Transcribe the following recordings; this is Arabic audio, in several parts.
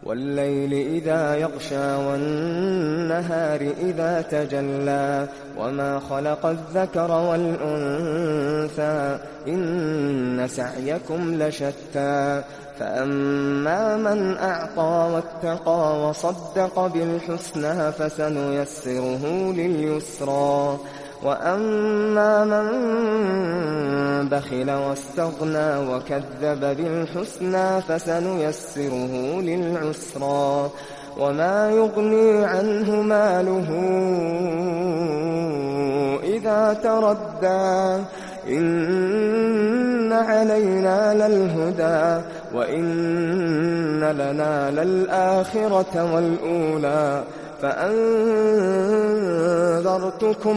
والليل إذا يغشى والنهار إذا تجلى وما خلق الذكر والأنثى إن سعيكم لشتى فأما من أعطى واتقى وصدق بالحسنى فسنيسره لليسرى وأما من بخل واستغنى وكذب بالحسنى فسنيسره للعسرى وما يغني عنه ماله إذا تردى إن علينا للهدى وإن لنا للآخرة والأولى فأنذرتكم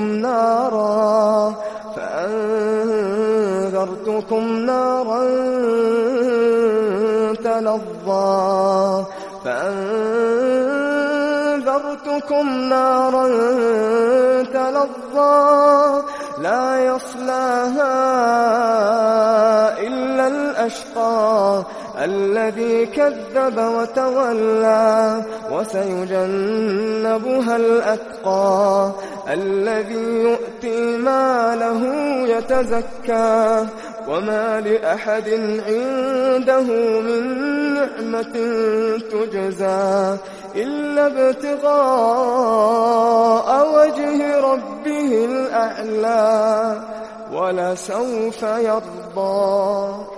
نارا تلظى لا يصلاها إلا الأشقى الذي كذب وتولى وسيجنبها الأتقى الذي يؤتي ماله يتزكى وما لأحد عنده من نعمة تجزى إلا ابتغاء وجه ربه الأعلى ولسوف يرضى.